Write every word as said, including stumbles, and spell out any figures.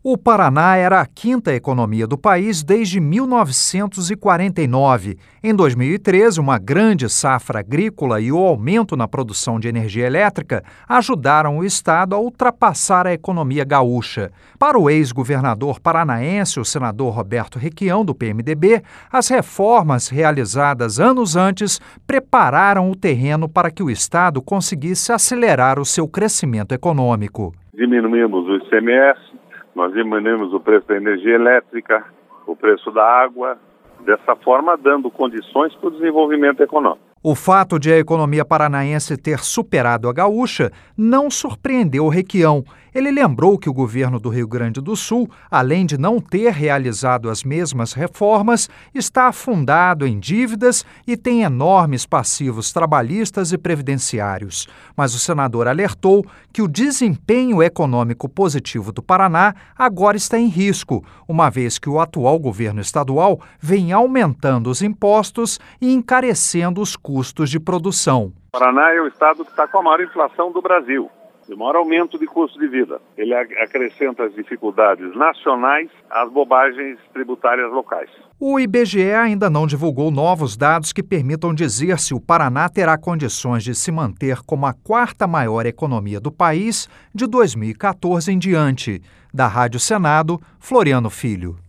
O Paraná era a quinta economia do país desde mil novecentos e quarenta e nove. Em dois mil e treze, uma grande safra agrícola e o aumento na produção de energia elétrica ajudaram o estado a ultrapassar a economia gaúcha. Para o ex-governador paranaense, o senador Roberto Requião, do P M D B, as reformas realizadas anos antes prepararam o terreno para que o estado conseguisse acelerar o seu crescimento econômico. Diminuímos o I C M S, nós diminuímos o preço da energia elétrica, o preço da água, dessa forma dando condições para o desenvolvimento econômico. O fato de a economia paranaense ter superado a gaúcha não surpreendeu o Requião. Ele lembrou que o governo do Rio Grande do Sul, além de não ter realizado as mesmas reformas, está afundado em dívidas e tem enormes passivos trabalhistas e previdenciários. Mas o senador alertou que o desempenho econômico positivo do Paraná agora está em risco, uma vez que o atual governo estadual vem aumentando os impostos e encarecendo os custos custos de produção. O Paraná é o estado que está com a maior inflação do Brasil, o maior aumento de custo de vida. Ele acrescenta as dificuldades nacionais às bobagens tributárias locais. O I B G E ainda não divulgou novos dados que permitam dizer se o Paraná terá condições de se manter como a quarta maior economia do país de dois mil e quatorze em diante. Da Rádio Senado, Floriano Filho.